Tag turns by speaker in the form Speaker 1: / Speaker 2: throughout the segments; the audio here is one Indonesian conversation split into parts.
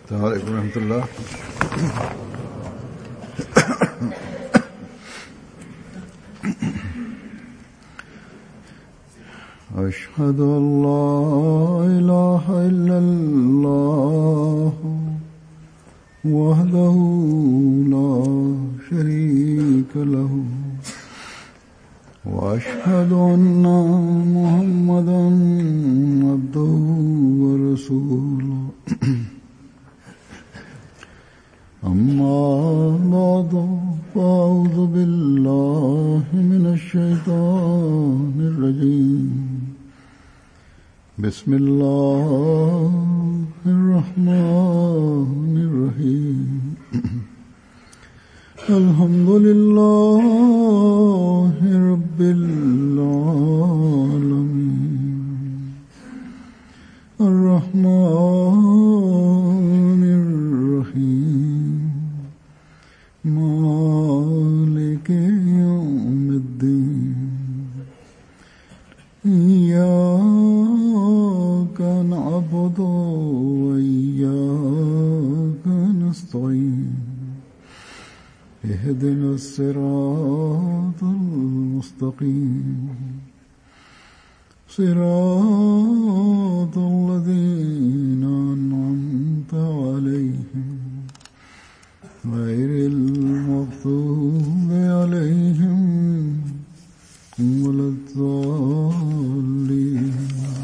Speaker 1: السلام عليكم ورحمة الله. أشهد أن لا إله إلا الله وحده لا شريك له وأشهد أن محمدا عبده ورسوله أما بعد فأعوذ بالله من الشيطان الرجيم بسم الله الرحمن الرحيم الحمد لله رب العالمين الرحمن الرحيم مالك يوم الدين إياك نعبد وإياك نستعين اهدنا الصراط المستقيم صراط الذين أنعمت عليهم غير المغضوب عليهم ولا الضالين.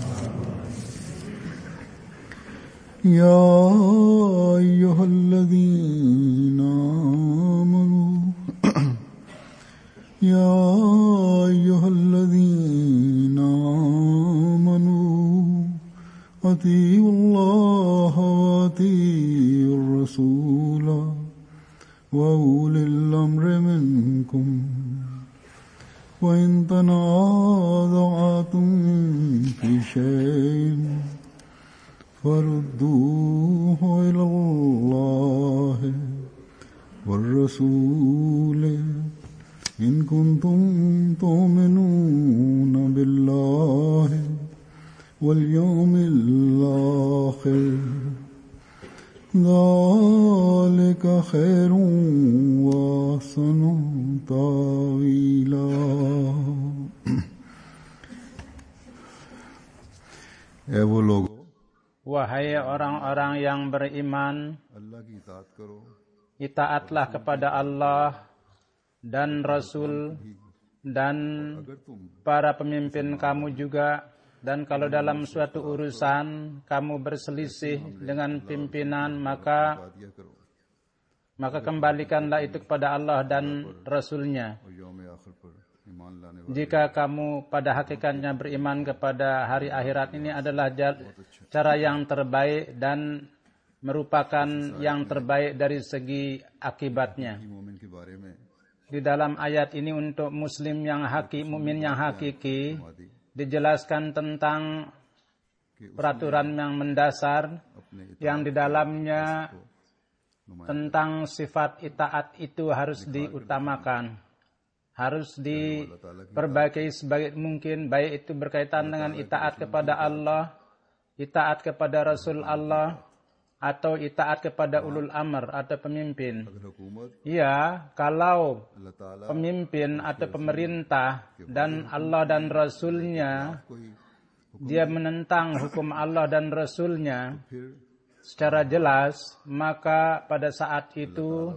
Speaker 1: يا أيها الذين آمنوا يا أيها الذين آمنوا أطيعوا الله وأطيعوا الرسول وأولي الأمر منكم وإن تنازعتم في شيء فردوه إلى الله والرسول إن كنتم تؤمنون بالله واليوم الآخر ذلك خير وأحسن تأويلا.
Speaker 2: Wahai orang-orang yang beriman, itaatlah kepada Allah dan Rasul dan para pemimpin kamu juga. Dan kalau dalam suatu urusan kamu berselisih dengan pimpinan, maka kembalikanlah itu kepada Allah dan Rasul-Nya. Jika kamu pada hakikatnya beriman kepada hari akhirat, ini adalah cara yang terbaik dan merupakan yang terbaik dari segi akibatnya. Di dalam ayat ini untuk muslim yang mukmin yang hakiki dijelaskan tentang peraturan yang mendasar yang di dalamnya tentang sifat itaat itu harus diutamakan, harus diperbaiki sebaik mungkin, baik itu berkaitan dengan itaat kepada Allah, itaat kepada Rasul Allah, atau itaat kepada ulul amr atau pemimpin. Ya, kalau pemimpin atau pemerintah dan Allah dan Rasul-Nya dia menentang hukum Allah dan Rasul-Nya secara jelas, maka pada saat itu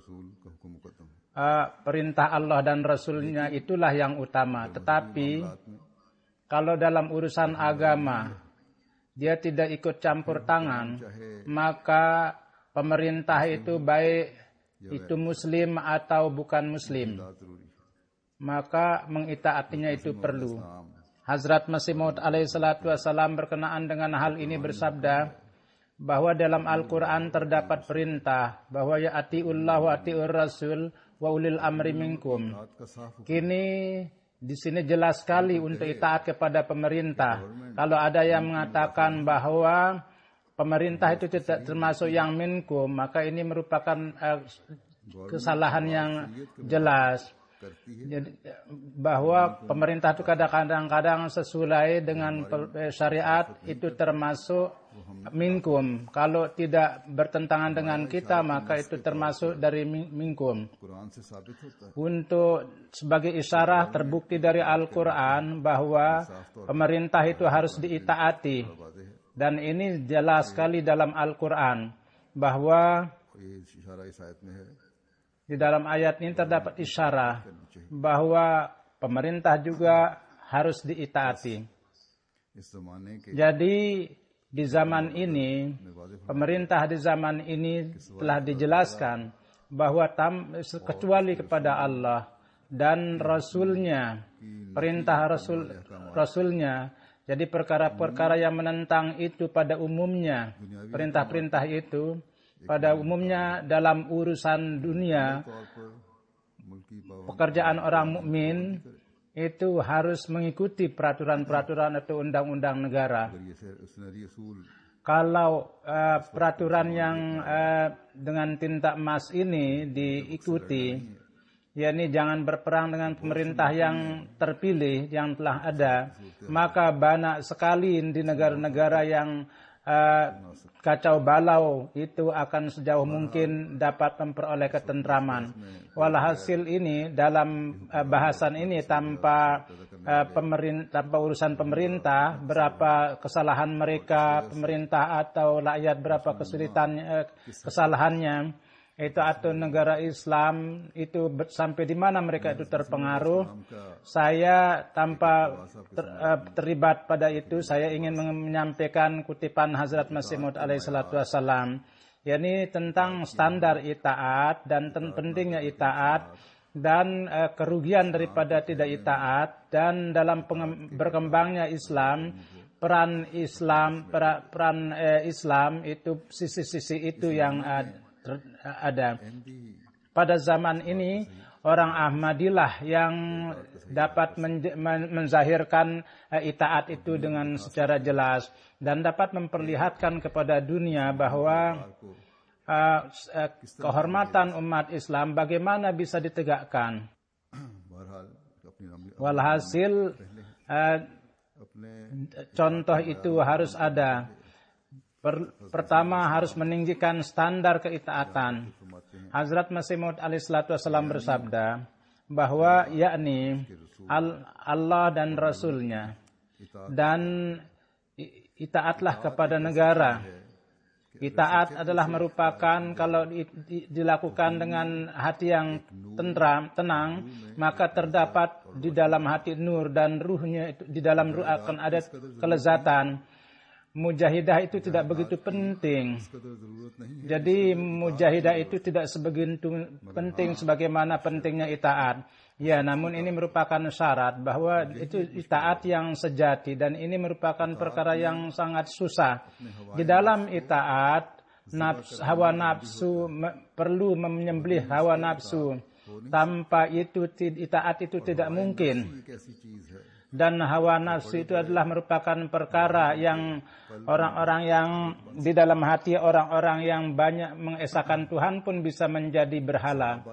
Speaker 2: perintah Allah dan Rasul-Nya itulah yang utama. Tetapi kalau dalam urusan agama dia tidak ikut campur tangan, maka pemerintah itu baik itu muslim atau bukan muslim, maka mengitaatinya itu perlu. Hazrat Masih Maud alaihi salatu wassalam berkenaan dengan hal ini bersabda bahwa dalam Al-Quran terdapat perintah bahwa ya atiullah wa atiur rasul wa ulil amri minkum. Kini di sini jelas sekali untuk itaat kepada pemerintah. Kalau ada yang mengatakan bahwa pemerintah itu tidak termasuk yang minkum, maka ini merupakan kesalahan yang jelas. Jadi, bahwa pemerintah itu kadang-kadang sesuai dengan syariat itu termasuk minkum. Kalau tidak bertentangan dengan kita maka itu termasuk dari minkum. Untuk sebagai isyarat terbukti dari Al-Quran bahwa pemerintah itu harus diitaati. Dan ini jelas sekali dalam Al-Quran bahwa di dalam ayat ini terdapat isyarat bahwa pemerintah juga harus diitaati. Jadi di zaman ini, pemerintah di zaman ini telah dijelaskan bahwa kecuali kepada Allah dan Rasulnya, perintah Rasulnya. Jadi perkara-perkara yang menentang itu pada umumnya, perintah-perintah itu pada umumnya dalam urusan dunia, pekerjaan orang mukmin itu harus mengikuti peraturan-peraturan atau undang-undang negara. Kalau peraturan yang dengan tinta emas ini diikuti, yakni jangan berperang dengan pemerintah yang terpilih yang telah ada, maka banyak sekali di negara-negara yang kacau balau itu akan sejauh mungkin dapat memperoleh ketentraman. Walhasil ini dalam bahasan ini tanpa urusan pemerintah, berapa kesalahan mereka, pemerintah atau rakyat berapa kesulitan kesalahannya, itu atau negara Islam itu sampai di mana mereka itu terpengaruh. Saya tanpa terlibat pada itu, saya ingin menyampaikan kutipan Hazrat Masih Maud alaihi salatu wassalam, yakni tentang standar itaat dan pentingnya itaat dan kerugian daripada tidak itaat, dan dalam berkembangnya Islam, peran Islam itu sisi-sisi itu yang ada. Pada zaman ini orang Ahmadiyah yang dapat menzahirkan itaat itu dengan secara jelas dan dapat memperlihatkan kepada dunia bahwa kehormatan umat Islam bagaimana bisa ditegakkan. Walhasil contoh itu harus ada. Pertama harus meninggikan standar keitaatan. Hazrat Masih Maud alaihi salatu wassalam bersabda bahwa yakni Allah dan Rasulnya, dan itaatlah kepada negara. Itaat adalah merupakan kalau dilakukan dengan hati yang tenang, maka terdapat di dalam hati nur, dan ruhnya di dalam ruh akan ada kelezatan. Mujahidah itu tidak begitu penting. Jadi mujahidah itu tidak sebegitu penting sebagaimana pentingnya itaat. Ya, namun ini merupakan syarat bahwa itu itaat yang sejati, dan ini merupakan perkara yang sangat susah. Di dalam itaat, hawa nafsu perlu menyembelih hawa nafsu. Tanpa itu itaat itu tidak mungkin. Dan hawa nafsu itu adalah merupakan perkara yang orang-orang yang di dalam hati orang-orang yang banyak mengesahkan Tuhan pun bisa menjadi berhala.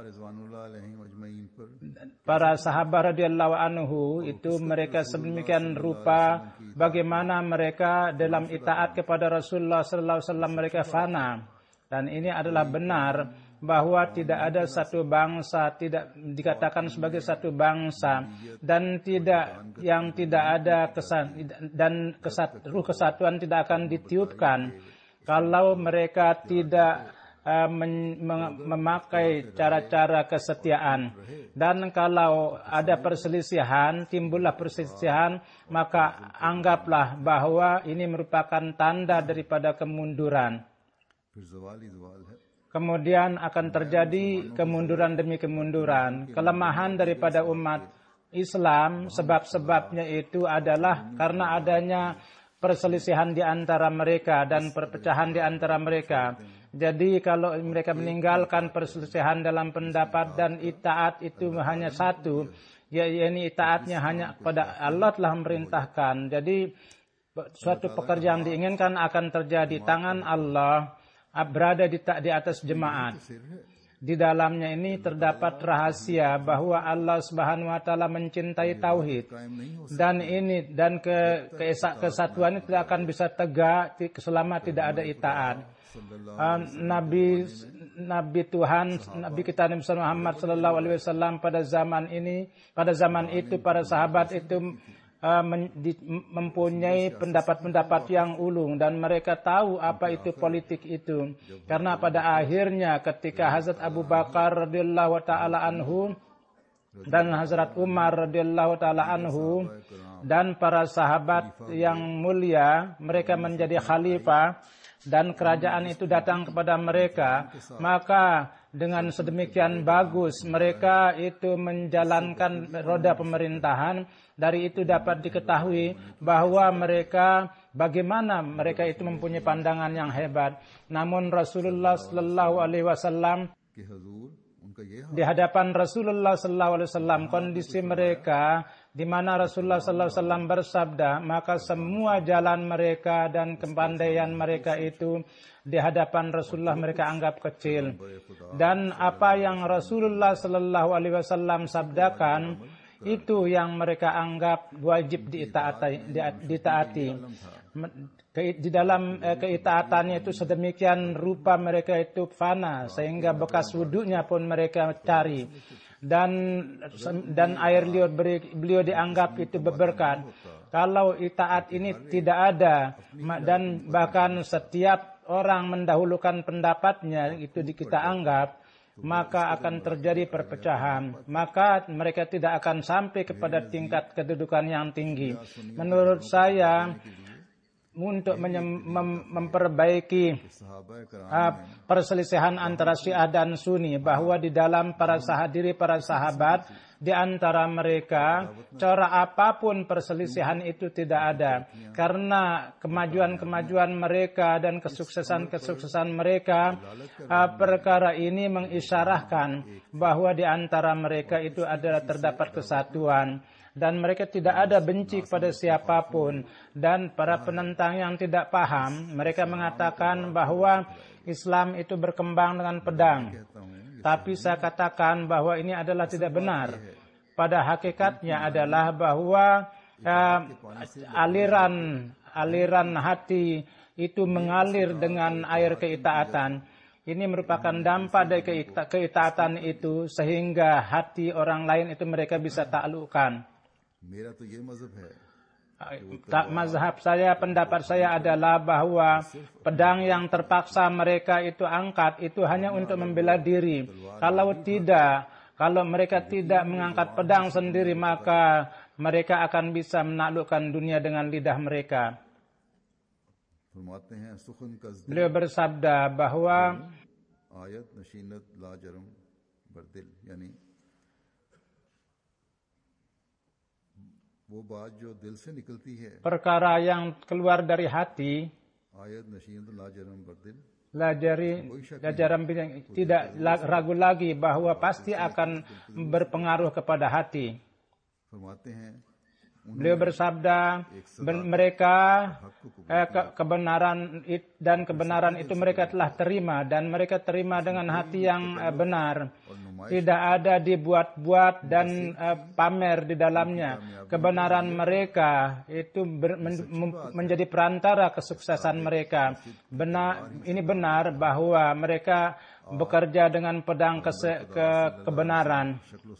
Speaker 2: Para sahabat radhiyallahu anhu itu mereka sedemikian rupa bagaimana mereka dalam itaat kepada Rasulullah sallallahu alaihi wasallam mereka fana. Dan ini adalah benar bahwa tidak ada satu bangsa, tidak dikatakan sebagai satu bangsa, dan tidak ada ruh kesatuan tidak akan ditiupkan kalau mereka tidak memakai cara-cara kesetiaan. Dan kalau ada perselisihan, timbullah perselisihan, maka anggaplah bahwa ini merupakan tanda daripada kemunduran. Kemudian akan terjadi kemunduran demi kemunduran. Kelemahan daripada umat Islam, sebab-sebabnya itu adalah karena adanya perselisihan di antara mereka dan perpecahan di antara mereka. Jadi kalau mereka meninggalkan perselisihan dalam pendapat dan itaat itu hanya satu, yakni itaatnya hanya kepada Allah telah memerintahkan. Jadi suatu pekerjaan diinginkan akan terjadi, tangan Allah berada di atas jemaat. Di dalamnya ini terdapat rahasia bahwa Allah Subhanahu wa taala mencintai tauhid. Dan kesatuan itu tidak akan bisa tegak selama tidak ada itaat. Nabi Tuhan, Nabi kita Nabi Muhammad sallallahu alaihi wasallam pada zaman itu para sahabat itu mempunyai pendapat-pendapat yang ulung dan mereka tahu apa itu politik itu. Karena pada akhirnya ketika Hazrat Abu Bakar radhiyallahu taala anhu dan Hazrat Umar radhiyallahu taala anhu dan para sahabat yang mulia mereka menjadi khalifah dan kerajaan itu datang kepada mereka, maka dengan sedemikian bagus mereka itu menjalankan roda pemerintahan. Dari itu dapat diketahui bahwa bagaimana mereka itu mempunyai pandangan yang hebat. Namun Rasulullah sallallahu alaihi wasallam, di hadapan Rasulullah sallallahu alaihi wasallam, kondisi mereka di mana Rasulullah sallallahu alaihi wasallam bersabda, maka semua jalan mereka dan kepandaian mereka itu di hadapan Rasulullah mereka anggap kecil. Dan apa yang Rasulullah sallallahu alaihi wasallam sabdakan itu yang mereka anggap wajib ditaati. Di dalam keitaatannya itu sedemikian rupa mereka itu fana sehingga bekas wudhunya pun mereka cari. Dan air liur beliau dianggap itu berberkat. Kalau itaat ini tidak ada dan bahkan setiap orang mendahulukan pendapatnya itu kita anggap, maka akan terjadi perpecahan. Maka mereka tidak akan sampai kepada tingkat kedudukan yang tinggi. Menurut saya, untuk memperbaiki perselisihan antara Syiah dan Sunni, bahwa di dalam para sahabat di antara mereka cara apapun perselisihan itu tidak ada, karena kemajuan mereka dan kesuksesan mereka, perkara ini mengisyarahkan bahwa di antara mereka itu adalah terdapat kesatuan. Dan mereka tidak ada benci kepada siapapun. Dan para penentang yang tidak paham, mereka mengatakan bahwa Islam itu berkembang dengan pedang. Tapi saya katakan bahwa ini adalah tidak benar. Pada hakikatnya adalah bahwa aliran hati itu mengalir dengan air keitaatan. Ini merupakan dampak dari keitaatan itu, sehingga hati orang lain itu mereka bisa taklukkan. Mazhab saya, pendapat saya adalah bahwa pedang yang terpaksa mereka itu angkat itu hanya untuk membela diri. Kalau mereka tidak mengangkat pedang sendiri, maka mereka akan bisa menaklukkan dunia dengan lidah mereka. Beliau bersabda bahwa perkara yang keluar dari hati, tidak ragu lagi bahwa pasti akan berpengaruh kepada hati. Beliau bersabda, mereka kebenaran itu mereka telah terima, dan mereka terima dengan hati yang benar. Tidak ada dibuat-buat dan pamer di dalamnya. Kebenaran mereka itu menjadi perantara kesuksesan mereka. Ini benar bahwa mereka bekerja dengan pedang kebenaran.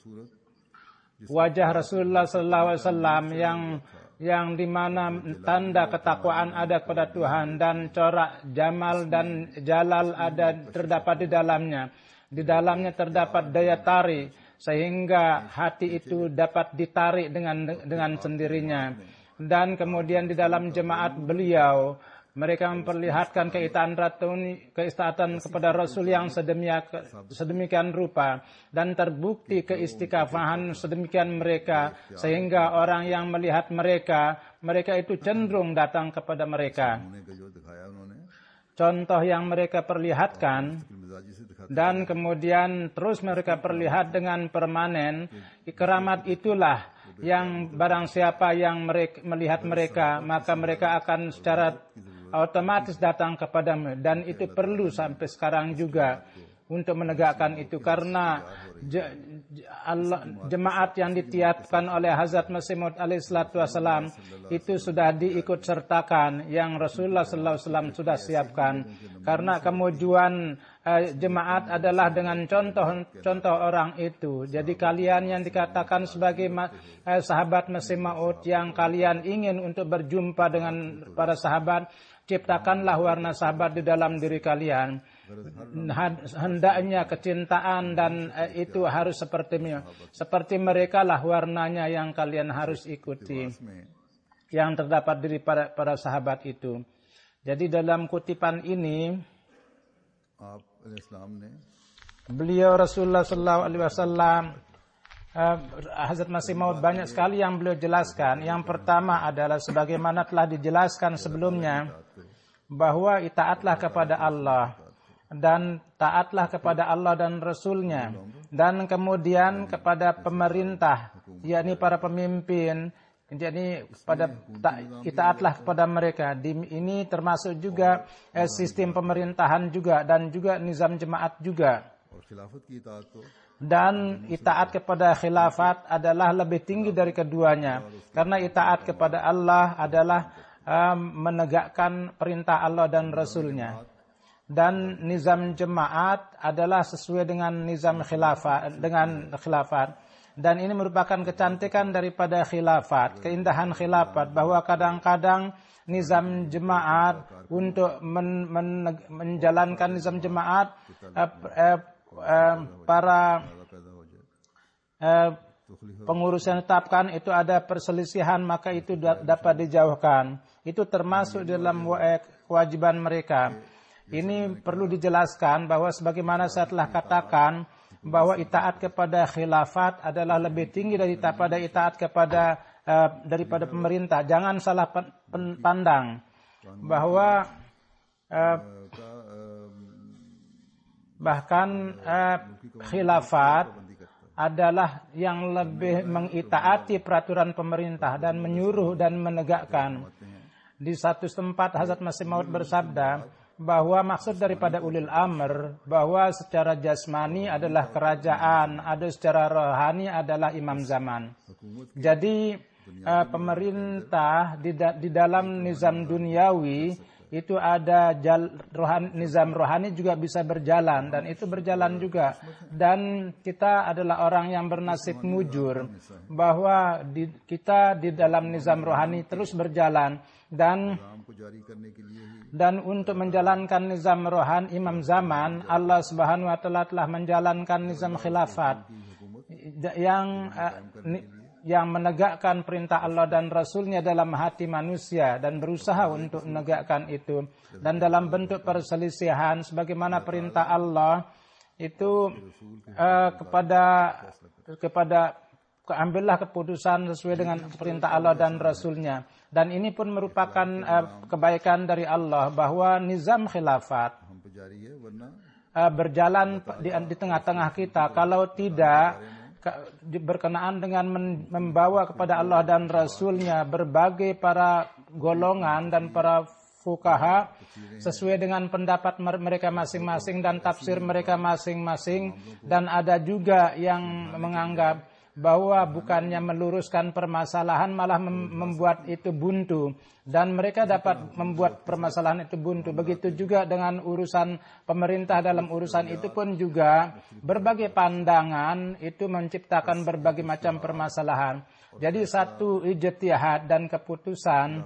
Speaker 2: Wajah Rasulullah SAW yang dimana tanda ketakwaan ada kepada Tuhan, dan corak Jamal dan Jalal terdapat di dalamnya. Di dalamnya terdapat daya tarik, sehingga hati itu dapat ditarik dengan sendirinya. Dan kemudian di dalam jemaat beliau, mereka memperlihatkan keitaatan kepada Rasul yang sedemikian rupa, dan terbukti keistiqafahan sedemikian mereka, sehingga orang yang melihat mereka itu cenderung datang kepada mereka. Contoh yang mereka perlihatkan dan kemudian terus mereka perlihat dengan permanen, keramat itulah yang barang siapa yang melihat mereka, maka mereka akan secara otomatis datang kepadamu. Dan itu perlu sampai sekarang juga. untuk menegakkan itu, karena jemaat yang ditiapkan oleh Hazrat Masih Maud alaihissalatu wassalam itu sudah diikut sertakan yang Rasulullah sallallahu alaihi wasallam sudah siapkan, karena kemajuan jemaat adalah dengan contoh orang itu. Jadi kalian yang dikatakan sebagai sahabat Masih Maud yang kalian ingin untuk berjumpa dengan para sahabat, ciptakanlah warna sahabat di dalam diri kalian. Hendaknya kecintaan dan itu harus seperti mereka lah warnanya yang kalian harus ikuti, yang terdapat dari para sahabat itu. Jadi dalam kutipan ini beliau Rasulullah sallallahu alaihi wasallam, Hazrat Masih Maud banyak sekali yang beliau jelaskan. Yang pertama adalah sebagaimana telah dijelaskan sebelumnya, bahwa itaatlah kepada Allah dan taatlah kepada Allah dan Rasulnya, dan kemudian kepada pemerintah, yakni para pemimpin. Jadi itaatlah kepada mereka. Ini termasuk juga sistem pemerintahan juga, dan juga nizam jemaat juga. Dan itaat kepada khilafat adalah lebih tinggi dari keduanya, karena itaat kepada Allah adalah menegakkan perintah Allah dan Rasulnya. Dan nizam jemaat adalah sesuai dengan nizam khilafat, dan ini merupakan kecantikan daripada khilafat, keindahan khilafat, bahwa kadang-kadang nizam jemaat untuk menjalankan nizam jemaat, para pengurus yang ditetapkan itu ada perselisihan, maka itu dapat dijauhkan. Itu termasuk dalam kewajiban mereka. Ini perlu dijelaskan bahwa sebagaimana saya telah katakan, bahwa itaat kepada khilafat adalah lebih tinggi daripada itaat daripada pemerintah. Jangan salah pandang bahwa bahkan khilafat adalah yang lebih mengitaati peraturan pemerintah dan menyuruh dan menegakkan. Di satu tempat Hazrat Masih Maud bersabda bahwa maksud daripada ulil amr, bahwa secara jasmani adalah kerajaan, ada secara rohani adalah imam zaman. Jadi pemerintah di dalam nizam duniawi itu ada nizam rohani juga bisa berjalan, dan itu berjalan juga. Dan kita adalah orang yang bernasib mujur, bahwa kita di dalam nizam rohani terus berjalan, dan untuk menjalankan nizam rohan imam zaman, Allah Subhanahu wa taala telah menjalankan nizam khilafat yang menegakkan perintah Allah dan Rasulnya dalam hati manusia, dan berusaha untuk menegakkan itu. Dan dalam bentuk perselisihan, sebagaimana perintah Allah itu kepada ambillah keputusan sesuai dengan perintah Allah dan Rasulnya. Dan ini pun merupakan kebaikan dari Allah, bahwa nizam khilafat berjalan di tengah-tengah kita. Kalau tidak berkenaan dengan membawa kepada Allah dan Rasulnya berbagai para golongan dan para fuqaha sesuai dengan pendapat mereka masing-masing dan tafsir mereka masing-masing, dan ada juga yang menganggap bahwa bukannya meluruskan permasalahan malah membuat itu buntu, dan mereka dapat membuat permasalahan itu buntu. Begitu juga dengan urusan pemerintah, dalam urusan itu pun juga berbagai pandangan itu menciptakan berbagai macam permasalahan. Jadi satu ijtihad dan keputusan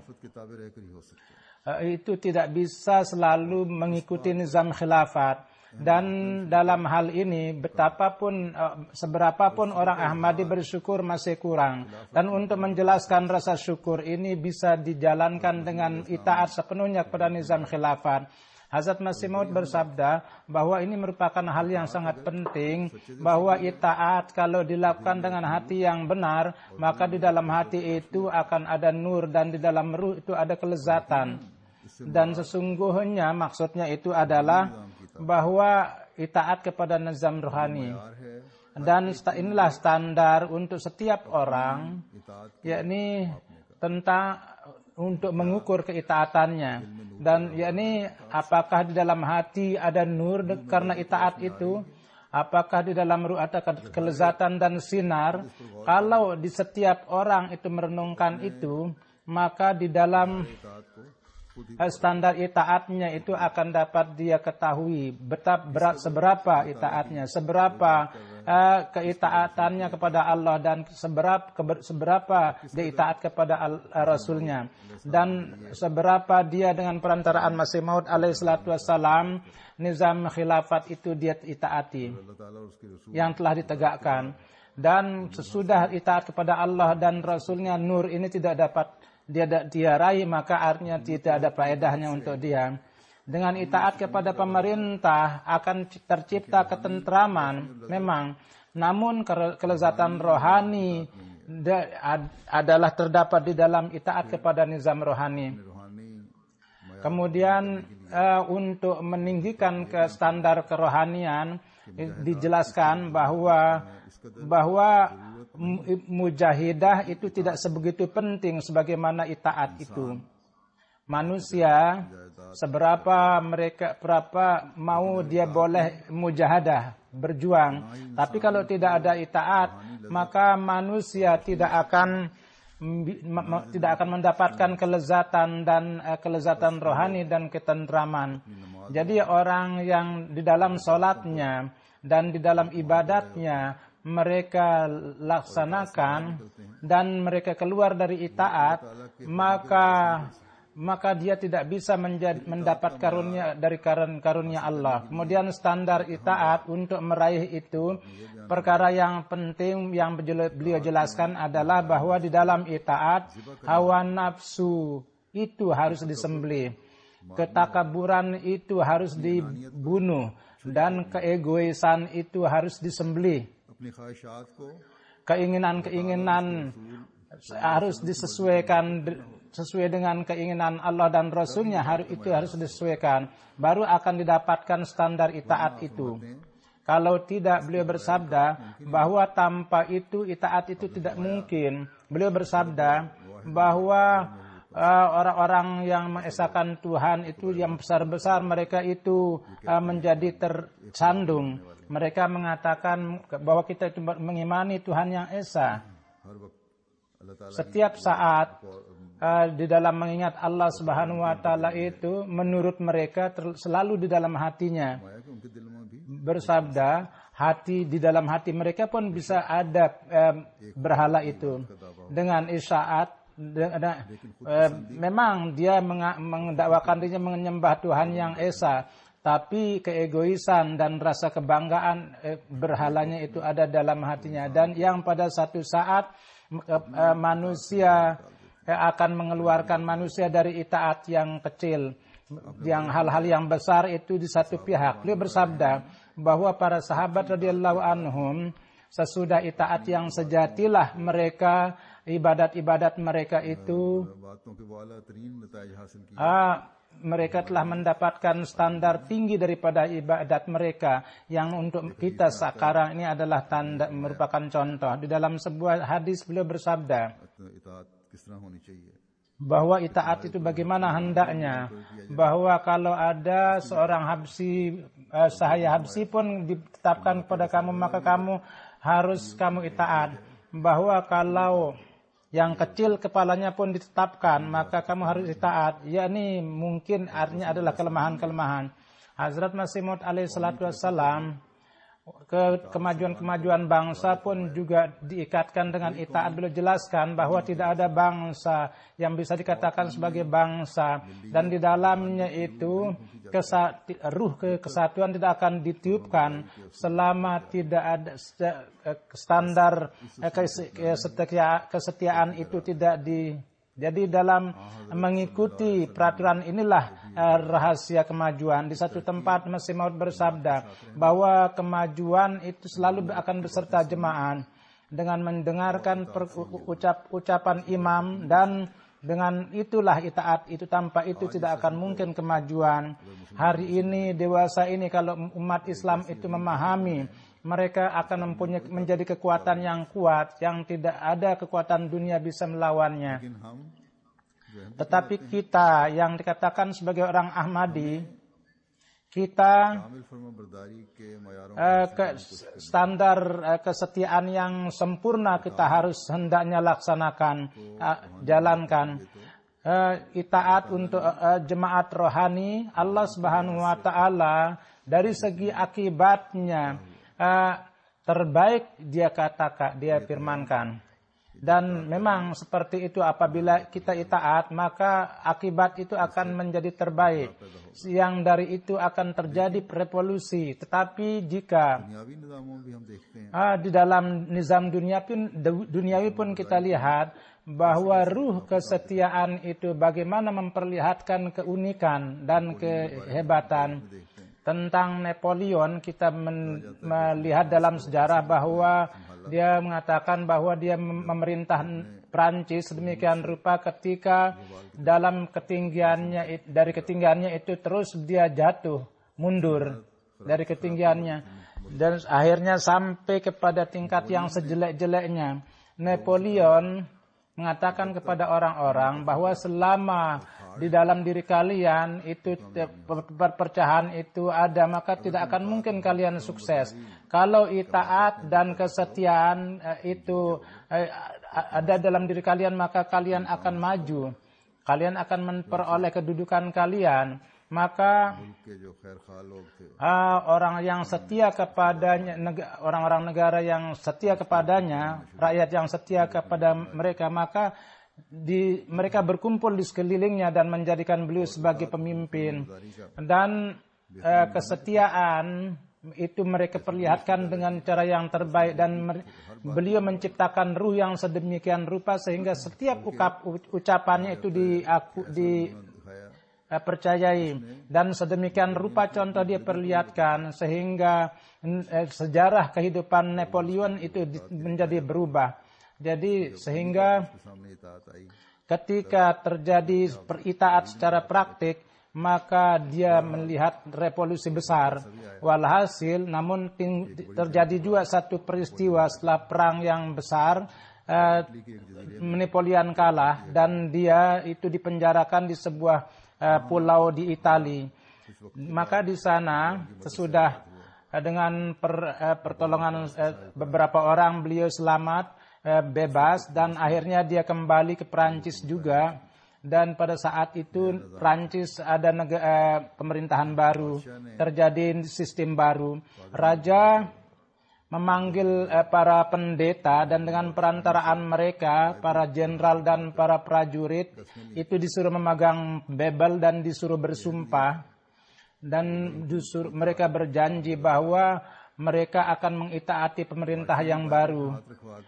Speaker 2: itu tidak bisa selalu mengikuti nizam khilafat. Dan dalam hal ini seberapapun orang Ahmadi bersyukur masih kurang. Dan untuk menjelaskan rasa syukur ini bisa dijalankan dengan itaat sepenuhnya kepada nizam khilafat. Hazrat Masih Maud bersabda bahwa ini merupakan hal yang sangat penting, bahwa itaat kalau dilakukan dengan hati yang benar, maka di dalam hati itu akan ada nur, dan di dalam ruh itu ada kelezatan. Dan sesungguhnya maksudnya itu adalah bahwa itaat kepada nizam rohani. Dan inilah standar untuk setiap orang, yakni tentang untuk mengukur keitaatannya. Dan yakni apakah di dalam hati ada nur karena itaat itu, apakah di dalam ruh ada kelezatan dan sinar. Kalau di setiap orang itu merenungkan itu, maka di dalam standar itaatnya itu akan dapat dia ketahui seberapa itaatnya, seberapa keitaatannya kepada Allah, dan seberapa dia itaat kepada Rasulnya, dan seberapa dia dengan perantaraan Masih Maud alaihissalatu wassalam nizam khilafat itu dia itaati yang telah ditegakkan. Dan sesudah itaat kepada Allah dan Rasulnya, nur ini tidak dapat dia raih, maka artinya tidak ada faedahnya untuk dia. Dengan itaat kepada pemerintah akan tercipta ketentraman memang, namun kelezatan rohani adalah terdapat di dalam itaat kepada nizam rohani. Kemudian untuk meninggikan ke standar kerohanian dijelaskan bahwa mujahidah itu tidak sebegitu penting sebagaimana itaat itu. Manusia berapa mau dia boleh mujahadah, berjuang, tapi kalau tidak ada itaat, maka manusia tidak akan mendapatkan kelezatan dan kelezatan rohani dan ketentraman. Jadi orang yang di dalam salatnya dan di dalam ibadatnya mereka laksanakan dan mereka keluar dari itaat, maka dia tidak bisa mendapat karunia dari karunia Allah. Kemudian standar itaat untuk meraih itu, perkara yang penting yang beliau jelaskan adalah bahwa di dalam itaat hawa nafsu itu harus disembelih, ketakaburan itu harus dibunuh, dan keegoisan itu harus disembelih. Keinginan-keinginan harus disesuaikan sesuai dengan keinginan Allah dan Rasulnya, itu harus disesuaikan. Baru akan didapatkan standar itaat itu. Kalau tidak, beliau bersabda bahwa tanpa itu itaat itu tidak mungkin. Beliau bersabda bahwa orang-orang yang mengesahkan Tuhan itu yang besar-besar, mereka itu menjadi tersandung. Mereka mengatakan bahwa kita itu mengimani Tuhan yang esa. Setiap saat di dalam mengingat Allah Subhanahu wa taala itu menurut mereka selalu di dalam hatinya. Bersabda, di dalam hati mereka pun bisa ada berhala itu. Dengan isyarat memang dia mendakwakan dirinya menyembah Tuhan yang esa, tapi keegoisan dan rasa kebanggaan berhalanya itu ada dalam hatinya. Dan yang pada satu saat manusia akan mengeluarkan manusia dari itaat yang kecil, yang hal-hal yang besar itu di satu pihak. Beliau bersabda bahwa para sahabat radhiyallahu anhum sesudah itaat yang sejatilah mereka, ibadat-ibadat mereka itu mereka telah mendapatkan standar tinggi daripada ibadat mereka, yang untuk kita sekarang ini adalah tanda, merupakan contoh. Di dalam sebuah hadis beliau bersabda bahwa itaat itu bagaimana hendaknya, bahwa kalau ada seorang habsi, sahaya habsi pun ditetapkan kepada kamu, maka kamu harus itaat. Bahwa kalau yang kecil kepalanya pun ditetapkan, maka kamu harus itaat. Yakni mungkin artinya adalah kelemahan-kelemahan. Hazrat Masih Maud alaihissalatu wassalam, kemajuan-kemajuan bangsa pun juga diikatkan dengan itaat. Beliau jelaskan bahwa tidak ada bangsa yang bisa dikatakan sebagai bangsa, dan di dalamnya itu ruh kesatuan tidak akan ditiupkan selama tidak ada standar kesetiaan itu tidak di. Jadi dalam mengikuti peraturan inilah rahasia kemajuan. Di satu tempat Masih Maud bersabda bahwa kemajuan itu selalu akan beserta jemaah dengan mendengarkan ucapan imam, dan dengan itulah itaat itu. Tanpa itu tidak akan mungkin kemajuan. Hari ini, dewasa ini, kalau umat Islam itu memahami, mereka akan menjadi kekuatan yang kuat, yang tidak ada kekuatan dunia bisa melawannya. Tetapi kita yang dikatakan sebagai orang Ahmadi, kita standar kesetiaan yang sempurna kita harus hendaknya laksanakan, jalankan. Itaat untuk jemaat rohani Allah Subhanahu wa taala dari segi akibatnya terbaik dia katakan, dia firmankan. Dan memang seperti itu, apabila kita itaat maka akibat itu akan menjadi terbaik. Yang dari itu akan terjadi revolusi. Tetapi jika di dalam nizam duniawi pun kita lihat bahwa ruh kesetiaan itu bagaimana memperlihatkan keunikan dan kehebatan. Tentang Napoleon kita melihat dalam sejarah bahwa dia mengatakan bahwa dia memerintah Prancis sedemikian rupa ketika dalam ketinggiannya, dari ketinggiannya itu terus dia jatuh mundur dari ketinggiannya dan akhirnya sampai kepada tingkat yang sejelek-jeleknya. Napoleon mengatakan kepada orang-orang bahwa selama di dalam diri kalian itu perpecahan itu ada, maka tidak akan mungkin kalian sukses. Kalau itaat dan kesetiaan itu ada dalam diri kalian, maka kalian akan maju. Kalian akan memperoleh kedudukan kalian. Maka orang yang setia kepadanya, orang-orang negara yang setia kepadanya, rakyat yang setia kepada mereka, maka mereka berkumpul di sekelilingnya dan menjadikan beliau sebagai pemimpin. Dan kesetiaan itu mereka perlihatkan dengan cara yang terbaik, dan beliau menciptakan ruh yang sedemikian rupa sehingga setiap ucapannya itu percayai, dan sedemikian rupa contoh dia perlihatkan sehingga sejarah kehidupan Napoleon itu menjadi berubah. Jadi sehingga ketika terjadi peritaat secara praktik, maka dia melihat revolusi besar. Walhasil, namun terjadi juga satu peristiwa setelah perang yang besar, Napoleon kalah dan dia itu dipenjarakan di sebuah pulau di Italia. Maka di sana sesudah dengan pertolongan beberapa orang beliau selamat, bebas, dan akhirnya dia kembali ke Prancis juga. Dan pada saat itu Prancis ada pemerintahan baru, terjadi sistem baru. Raja memanggil para pendeta, dan dengan perantaraan mereka, para jenderal dan para prajurit itu disuruh memegang Bible dan disuruh bersumpah, dan mereka berjanji bahwa mereka akan mengitaati pemerintah yang baru.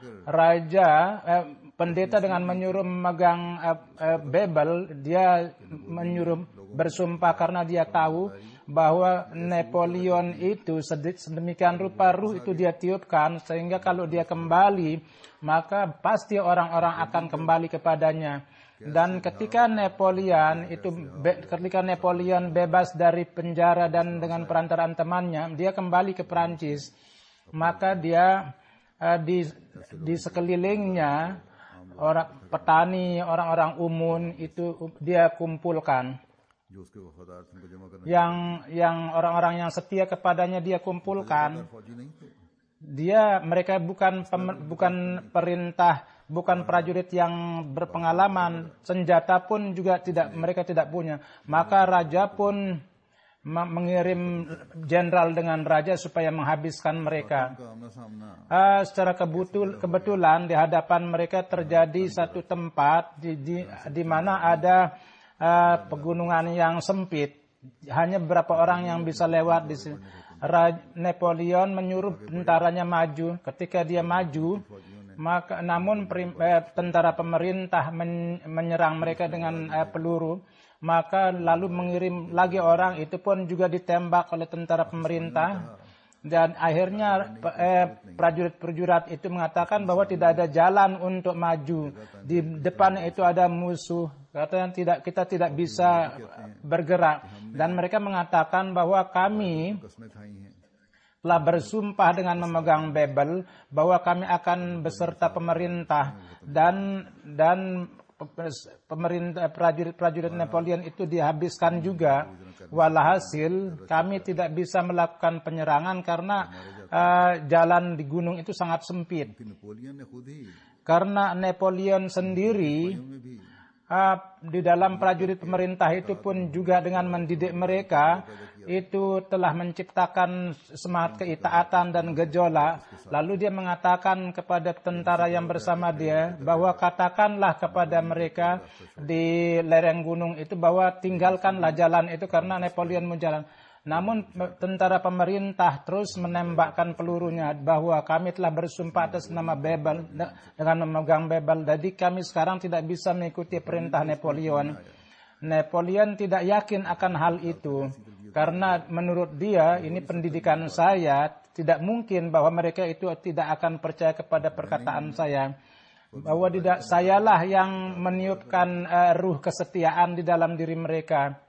Speaker 2: Pendeta dengan menyuruh memegang Bible, dia menyuruh bersumpah karena dia tahu bahwa Napoleon itu sedemikian rupa ruh itu dia tiupkan sehingga kalau dia kembali maka pasti orang-orang akan kembali kepadanya. Dan ketika Napoleon bebas dari penjara dan dengan perantaraan temannya, dia kembali ke Prancis, maka dia di sekelilingnya orang petani, orang-orang umum itu dia kumpulkan. Yang orang-orang yang setia kepadanya dia kumpulkan. Mereka bukan perintah, bukan prajurit yang berpengalaman, senjata pun juga mereka tidak punya. Maka raja pun mengirim jenderal dengan raja supaya menghabiskan mereka. Secara kebetulan di hadapan mereka terjadi satu tempat di mana ada pegunungan yang sempit, hanya beberapa orang yang bisa lewat di sini. Napoleon menyuruh tentaranya maju. Ketika dia maju, maka namun tentara pemerintah menyerang mereka dengan peluru, maka lalu mengirim lagi orang, itu pun juga ditembak oleh tentara pemerintah. Dan akhirnya prajurit-prajurit itu mengatakan bahwa tidak ada jalan untuk maju. Di depan itu ada musuh. Katanya kita tidak bisa bergerak. Dan mereka mengatakan bahwa kami telah bersumpah dengan memegang Bible bahwa kami akan beserta pemerintah dan pemerintah prajurit Napoleon itu dihabiskan juga. Walhasil kami tidak bisa melakukan penyerangan karena jalan di gunung itu sangat sempit. Karena Napoleon sendiri di dalam prajurit pemerintah itu pun juga dengan mendidik mereka itu telah menciptakan semangat keitaatan dan gejolak. Lalu dia mengatakan kepada tentara yang bersama dia bahwa katakanlah kepada mereka di lereng gunung itu bahwa tinggalkanlah jalan itu karena Napoleon mau jalan. Namun tentara pemerintah terus menembakkan pelurunya bahwa kami telah bersumpah atas nama Bebel dengan memegang Bebel. Jadi kami sekarang tidak bisa mengikuti perintah Napoleon. Napoleon tidak yakin akan hal itu karena menurut dia ini pendidikan saya, tidak mungkin bahwa mereka itu tidak akan percaya kepada perkataan saya. Bahwa tidak sayalah yang meniupkan ruh kesetiaan di dalam diri mereka.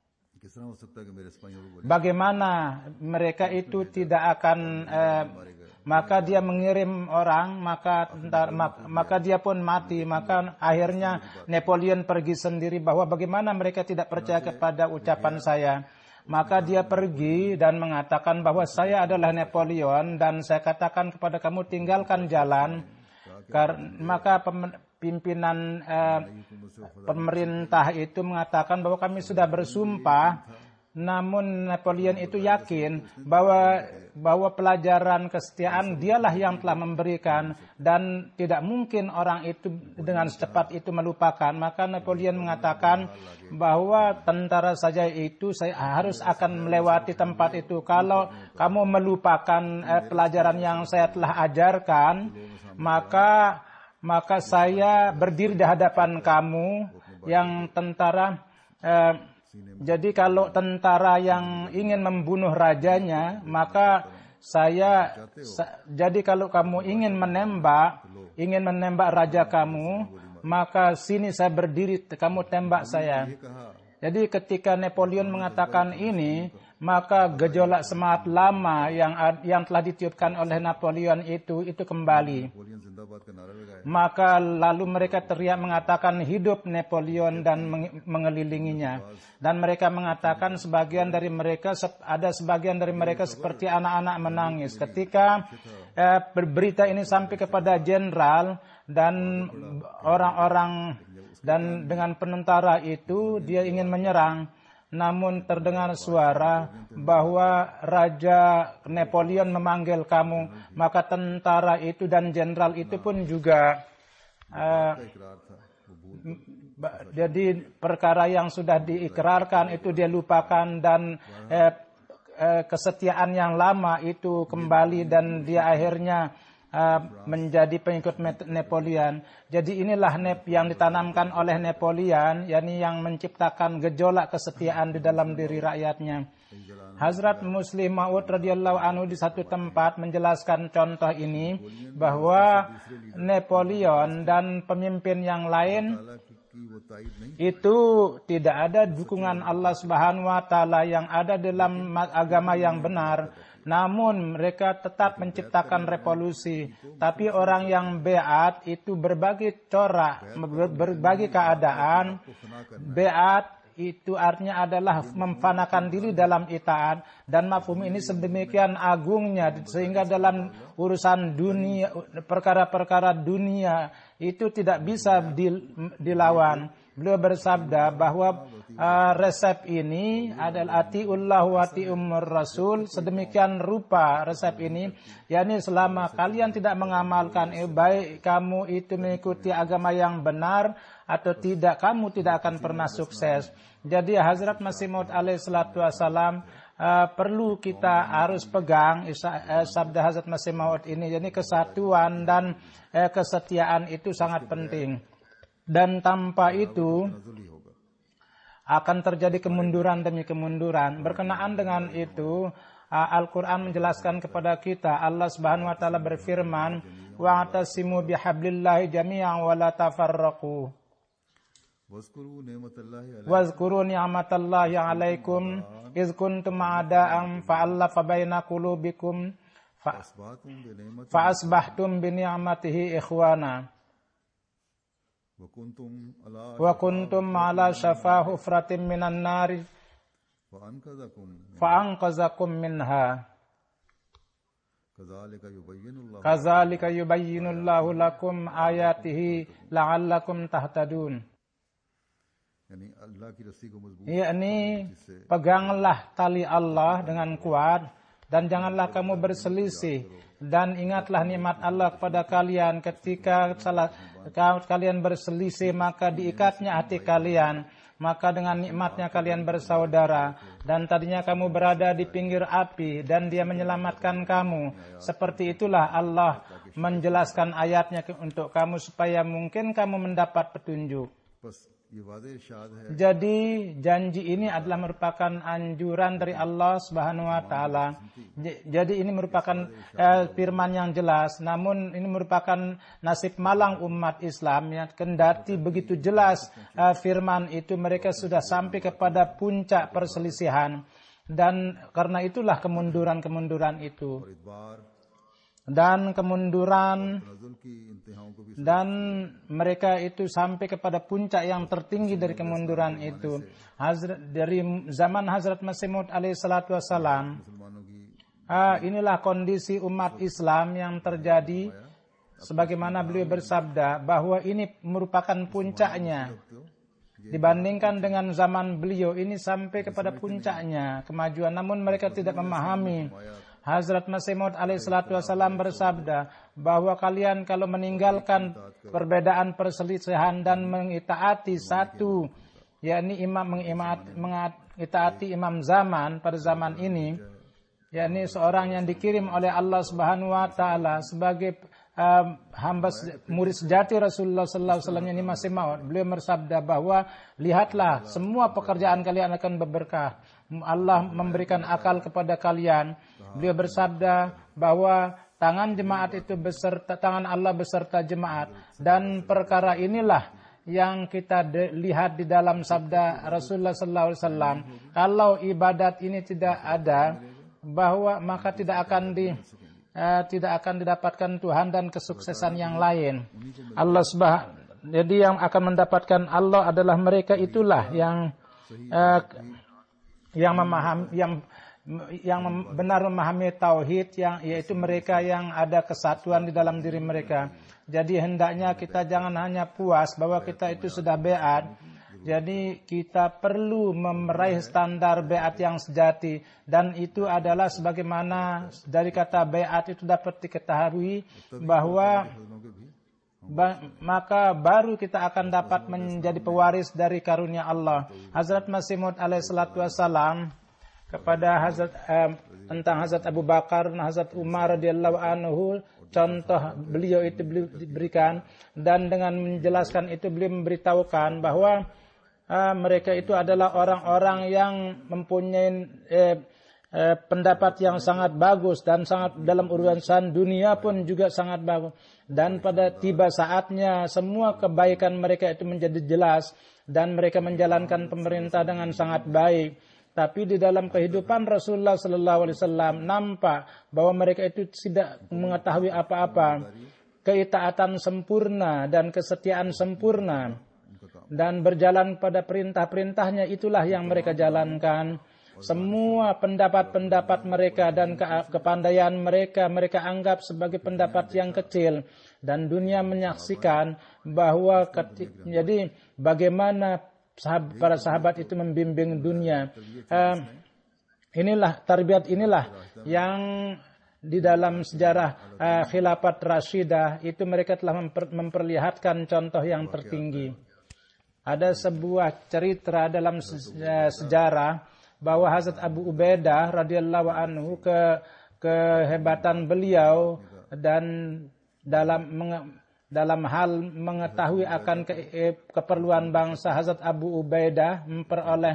Speaker 2: Bagaimana mereka itu tidak akan maka dia mengirim orang, maka dia pun mati. Maka akhirnya Napoleon pergi sendiri bahwa bagaimana mereka tidak percaya kepada ucapan saya. Maka dia pergi dan mengatakan bahwa saya adalah Napoleon dan saya katakan kepada kamu tinggalkan jalan. Maka pimpinan pemerintah itu mengatakan bahwa kami sudah bersumpah, namun Napoleon itu yakin bahwa pelajaran kesetiaan dialah yang telah memberikan dan tidak mungkin orang itu dengan secepat itu melupakan. Maka Napoleon mengatakan bahwa tentara saja itu saya harus akan melewati tempat itu. Kalau kamu melupakan pelajaran yang saya telah ajarkan, maka saya berdiri di hadapan kamu yang tentara. Jadi kalau tentara yang ingin membunuh rajanya, maka jadi kalau kamu ingin menembak raja kamu, maka sini saya berdiri, kamu tembak saya. Jadi ketika Napoleon mengatakan ini, maka gejolak semangat lama yang telah ditiupkan oleh Napoleon itu kembali. Maka lalu mereka teriak mengatakan hidup Napoleon dan mengelilinginya. Dan mereka mengatakan ada sebagian dari mereka seperti anak-anak menangis. Ketika berita ini sampai kepada jenderal dan orang-orang dan dengan penentara itu dia ingin menyerang. Namun terdengar suara bahwa Raja Napoleon memanggil kamu. Maka tentara itu dan jenderal itu pun juga jadi perkara yang sudah diikrarkan itu dia lupakan dan kesetiaan yang lama itu kembali dan dia akhirnya menjadi pengikut Napoleon. Jadi inilah yang ditanamkan oleh Napoleon, yakni yang menciptakan gejolak kesetiaan di dalam diri rakyatnya. Hazrat Muslim Maud radhiyallahu anhu di satu tempat menjelaskan contoh ini bahwa Napoleon dan pemimpin yang lain itu tidak ada dukungan Allah Subhanahu wa taala yang ada dalam agama yang benar. Namun mereka tetap menciptakan revolusi. Tapi orang yang beat itu berbagai corak, berbagai keadaan. Beat itu artinya adalah memfanakan diri dalam itaat. Dan mafhum ini sedemikian agungnya sehingga dalam urusan dunia, perkara-perkara dunia itu tidak bisa dilawan. Beliau bersabda bahwa resep ini adalah atiullah wa atiumur rasul. Sedemikian rupa resep ini, yakni selama kalian tidak mengamalkan baik kamu itu mengikuti agama yang benar atau tidak, kamu tidak akan pernah sukses. Jadi Hazrat Masih Maud alaihi salatu wassalam perlu kita harus pegang sabda Hazrat Masih Maud ini. Jadi kesatuan dan kesetiaan itu sangat penting. Dan tanpa itu akan terjadi kemunduran demi kemunduran. Berkenaan dengan itu, Al-Quran menjelaskan kepada kita, Allah Subhanahu wa taala berfirman, wa'tasimu bihablillahi jami'an wa la tafarraqu. Wazkuru ni'matallahi 'alaikum iz kuntum a'da'an fa'alafa baina qulubikum fa asbahtum bi ni'matihi ikhwana. wa kuntum ala shafa hufratin minan nari fa'anqazakum minha kadzalika yubayyinullahu lakum ayatihi la'allakum tahtadun. Yakni peganglah tali Allah dengan kuat dan janganlah kamu berselisih, dan ingatlah nikmat Allah kepada kalian. Ketika kalian berselisih maka diikatnya hati kalian, maka dengan nikmatnya kalian bersaudara. Dan tadinya kamu berada di pinggir api dan Dia menyelamatkan kamu. Seperti itulah Allah menjelaskan ayatnya untuk kamu supaya mungkin kamu mendapat petunjuk. Jadi janji ini adalah merupakan anjuran dari Allah Subhanahu wa taala. Jadi ini merupakan firman yang jelas, namun ini merupakan nasib malang umat Islam yang kendati begitu jelas firman itu, mereka sudah sampai kepada puncak perselisihan, dan karena itulah kemunduran itu. Dan kemunduran dan mereka itu sampai kepada puncak yang tertinggi dari kemunduran itu. Dari zaman Hazrat Masih Maud alaihi salatu wassalam, inilah kondisi umat Islam yang terjadi, sebagaimana beliau bersabda bahwa ini merupakan puncaknya. Dibandingkan dengan zaman beliau, ini sampai kepada puncaknya kemajuan, namun mereka tidak memahami. Hazrat Masih Maud alaihi salatu wassalam bersabda bahwa kalian kalau meninggalkan perbedaan perselisihan dan mengitaati satu, yakni mengitaati imam zaman pada zaman ini, yakni seorang yang dikirim oleh Allah Subhanahu wa taala sebagai hamba murid sejati Rasulullah sallallahu alaihi wasallam, ini Masih Maud. Beliau bersabda bahwa lihatlah semua pekerjaan kalian akan berberkah. Allah memberikan akal kepada kalian. Beliau bersabda bahwa tangan jemaat itu beserta tangan Allah beserta jemaat, dan perkara inilah yang kita lihat di dalam sabda Rasulullah sallallahu alaihi wasallam. Kalau ibadat ini tidak ada, bahwa maka tidak akan didapatkan Tuhan dan kesuksesan yang lain. Jadi yang akan mendapatkan Allah adalah mereka itulah yang benar memahami tauhid, yaitu mereka yang ada kesatuan di dalam diri mereka. Jadi hendaknya kita jangan hanya puas bahwa kita itu sudah beat. Jadi kita perlu meraih standar beat yang sejati, dan itu adalah sebagaimana dari kata beat itu dapat diketahui bahwa maka baru kita akan dapat menjadi pewaris dari karunia Allah. Hazrat Masih Maud alaihi salatu wassalam kepada tentang Hazrat Abu Bakar dan Hazrat Umar radhiyallahu anhu, contoh beliau itu beliau diberikan, dan dengan menjelaskan itu beliau memberitahukan bahwa mereka itu adalah orang-orang yang mempunyai pendapat yang sangat bagus dan sangat dalam urusan dunia pun juga sangat bagus. Dan pada tiba saatnya semua kebaikan mereka itu menjadi jelas dan mereka menjalankan pemerintah dengan sangat baik. Tapi di dalam kehidupan Rasulullah sallallahu alaihi wasallam nampak bahwa mereka itu tidak mengetahui apa-apa. Keitaatan sempurna dan kesetiaan sempurna dan berjalan pada perintah-perintahnya itulah yang mereka jalankan. Semua pendapat-pendapat mereka dan kepandaian mereka anggap sebagai pendapat yang kecil, dan dunia menyaksikan bahwa jadi bagaimana para sahabat itu membimbing dunia. Tarbiyat inilah yang di dalam sejarah khilafat Rashidah itu mereka telah memperlihatkan contoh yang tertinggi. Ada sebuah cerita dalam sejarah bahwa Hazrat Abu Ubaidah radhiyallahu anhu kehebatan beliau dan dalam hal mengetahui akan keperluan bangsa, Hazrat Abu Ubaidah memperoleh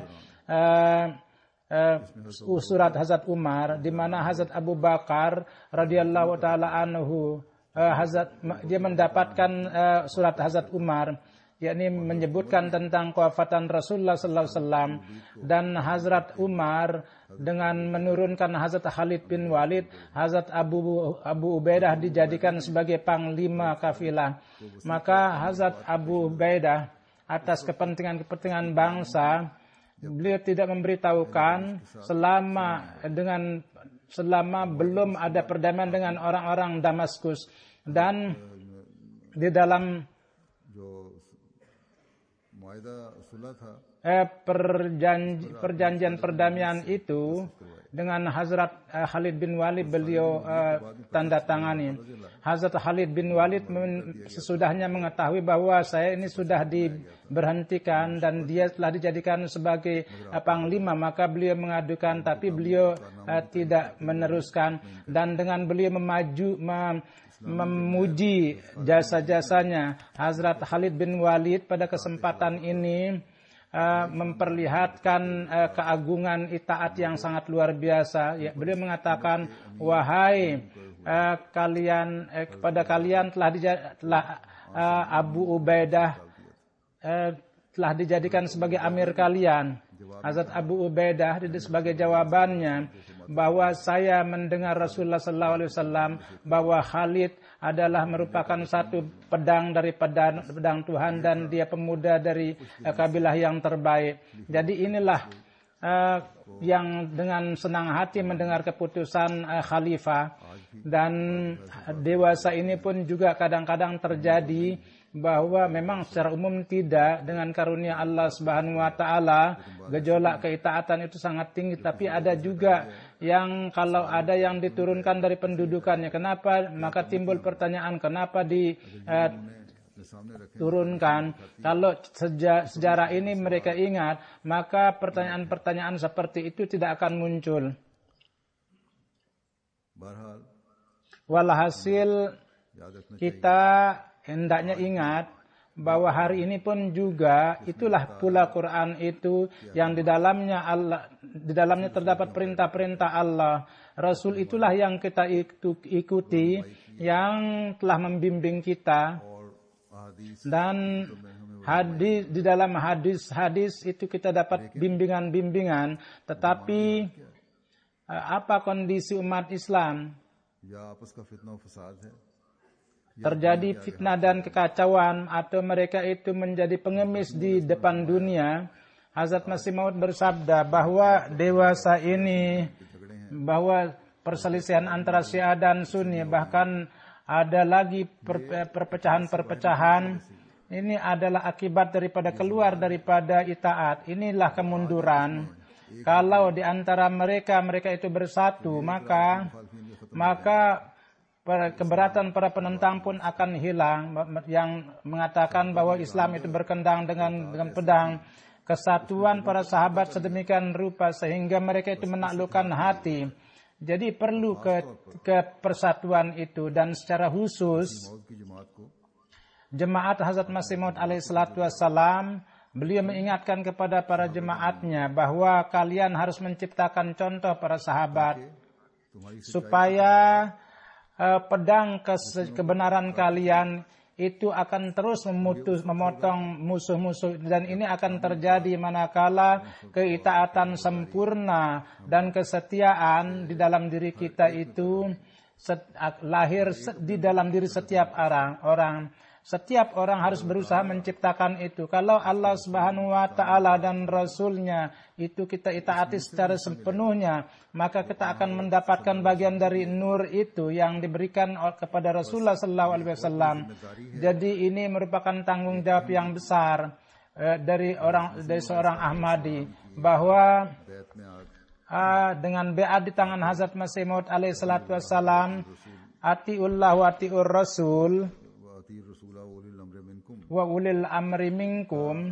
Speaker 2: surat Hazrat Umar, di mana Hazrat Abu Bakar radhiyallahu taala anhu dia mendapatkan surat Hazrat Umar. yakni menyebutkan tentang kewafatan Rasulullah sallallahu alaihi wasallam, dan Hazrat Umar dengan menurunkan Hazrat Khalid bin Walid, Hazrat Abu Ubaidah dijadikan sebagai panglima kafilah. Maka Hazrat Abu Ubaidah atas kepentingan bangsa, beliau tidak memberitahukan selama belum ada perdamaian dengan orang-orang Damaskus. Dan di dalam perjanjian perdamaian itu dengan Hazrat Khalid bin Walid beliau tanda tangani. Hazrat Khalid bin Walid sesudahnya mengetahui bahwa saya ini sudah diberhentikan dan dia telah dijadikan sebagai panglima, maka beliau mengadukan, tapi beliau tidak meneruskan. Dan dengan beliau memuji jasa-jasanya, Hazrat Khalid bin Walid pada kesempatan ini memperlihatkan keagungan itaat yang sangat luar biasa. Ya, beliau mengatakan, wahai kepada kalian telah Abu Ubaidah telah dijadikan sebagai amir kalian. Hazrat Abu Ubaidah sebagai jawabannya bahwa saya mendengar Rasulullah sallallahu alaihi wasallam bahwa Khalid adalah merupakan satu pedang dari pedang Tuhan dan dia pemuda dari kabilah yang terbaik. Jadi inilah yang dengan senang hati mendengar keputusan khalifah. Dan dewasa ini pun juga kadang-kadang terjadi bahwa memang secara umum tidak, dengan karunia Allah Subhanahu wa taala gejolak keitaatan itu sangat tinggi, tapi ada juga yang kalau ada yang diturunkan dari pendudukannya, kenapa? Maka timbul pertanyaan kenapa diturunkan. Kalau sejarah ini mereka ingat, maka pertanyaan-pertanyaan seperti itu tidak akan muncul. Walhasil kita hendaknya ingat bahwa hari ini pun juga itulah pula Quran itu yang di dalamnya terdapat perintah-perintah Allah. Rasul itulah yang kita ikuti, yang telah membimbing kita. Dan di dalam hadis itu kita dapat bimbingan-bimbingan. Tetapi apa kondisi umat Islam? Terjadi fitnah dan kekacauan, atau mereka itu menjadi pengemis di depan dunia. Hazrat Masih Maud bersabda bahwa dewasa ini, bahwa perselisihan antara Syiah dan Sunni, bahkan ada lagi perpecahan-perpecahan, ini adalah akibat daripada keluar daripada itaat. Inilah kemunduran. Kalau di antara mereka itu bersatu, maka keberatan para penentang pun akan hilang, yang mengatakan bahwa Islam itu berkendang dengan pedang. Kesatuan para sahabat sedemikian rupa sehingga mereka itu menaklukkan hati. Jadi perlu ke persatuan itu, dan secara khusus jemaat Hazrat Masih Maud alaihi salatu wassalam, beliau mengingatkan kepada para jemaatnya bahwa kalian harus menciptakan contoh para sahabat supaya pedang kebenaran kalian itu akan terus memotong musuh-musuh, dan ini akan terjadi manakala keitaatan sempurna dan kesetiaan di dalam diri kita itu lahir di dalam diri setiap orang. Setiap orang harus berusaha menciptakan itu. Kalau Allah Subhanahu wa taala dan Rasulnya itu kita itaati secara sepenuhnya, maka kita akan mendapatkan bagian dari nur itu yang diberikan kepada Rasulullah sallallahu alaihi wasallam. Jadi ini merupakan tanggung jawab yang besar dari seorang Ahmadi, bahwa dengan beat di tangan Hazrat Masih Maud alaihi salatu wassalam, atiullah wa atiur rasul wa ulil amri minkum,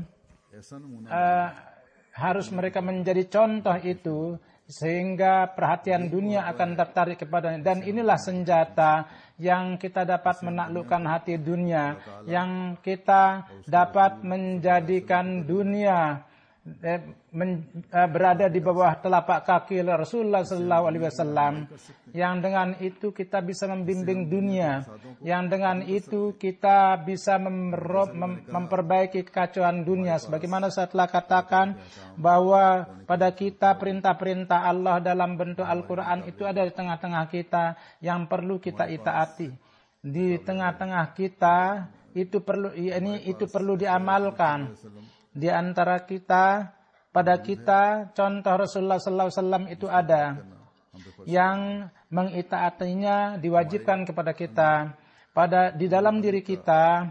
Speaker 2: harus mereka menjadi contoh itu sehingga perhatian dunia akan tertarik kepadanya. Dan inilah senjata yang kita dapat menaklukkan hati dunia, yang kita dapat menjadikan dunia berada di bawah telapak kaki Rasulullah sallallahu alaihi wasallam, yang dengan itu kita bisa membimbing dunia, yang dengan itu kita bisa memperbaiki kekacauan dunia. Sebagaimana saya telah katakan bahwa pada kita perintah-perintah Allah dalam bentuk Al-Quran itu ada di tengah-tengah kita yang perlu kita itaati. Di tengah-tengah kita itu perlu diamalkan. Di antara kita, pada kita, contoh Rasulullah sallallahu alaihi wasallam itu ada yang mengitaatinya diwajibkan kepada kita. Di dalam diri kita,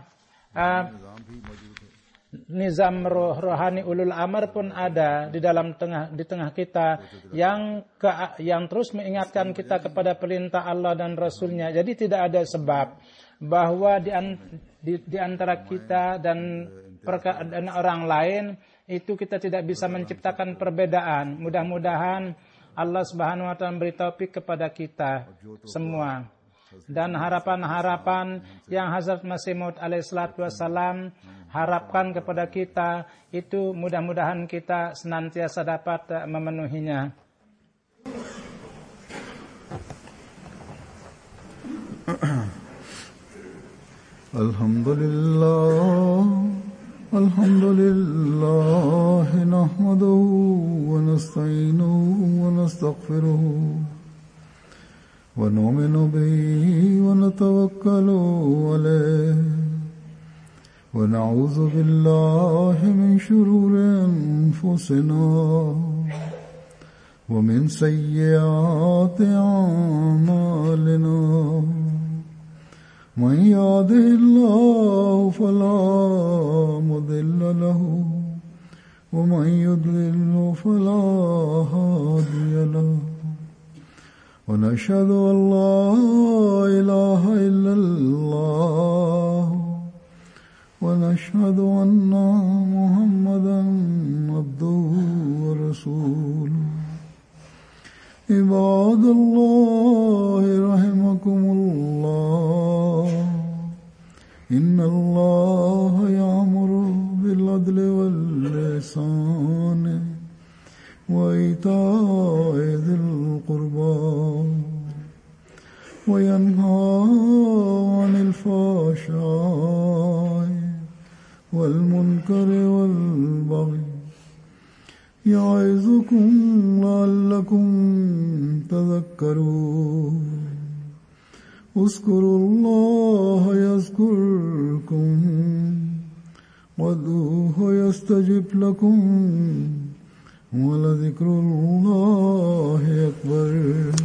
Speaker 2: nizam rohani ulul amr pun ada di tengah kita yang terus mengingatkan kita kepada perintah Allah dan Rasulnya. Jadi tidak ada sebab bahwa di antara kita dan orang lain itu kita tidak bisa menciptakan perbedaan. Mudah-mudahan Allah Subhanahu wa taala memberi taufik kepada kita semua. Dan harapan-harapan yang Hazrat Masih Maud alaihissalatu wassalam harapkan kepada kita itu mudah-mudahan kita senantiasa dapat memenuhinya.
Speaker 1: Alhamdulillah nahmaduhu wa nasta'inuhu wa nastaghfiruhu wa nu'minu bihi wa natawakkalu alayhi wa na'udzu billahi min shururi anfusina wa min sayyiati a'malina. من يهده الله فلا مضل له ومن يضلل فلا هادي له ونشهد أن لا إله إلا الله ونشهد أن محمدا عبده ورسوله. عباد الله رحمكم الله إن الله يأمر بالعدل والإحسان وإيتاء ذي القربى وينهى عن الفحشاء والمنكر والبغي يعظكم لعلكم تذكرون. اذكروا الله يذكركم وادعوه يستجب لكم ولذكر الله أكبر.